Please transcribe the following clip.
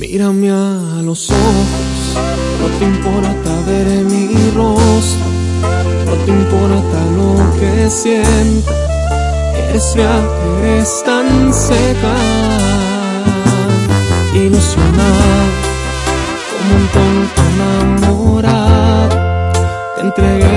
Mírame a los ojos, no te importa ver mi rostro, no te importa lo que sienta, eres real, eres tan seca, ilusionado, como un tonto enamorado, te entregué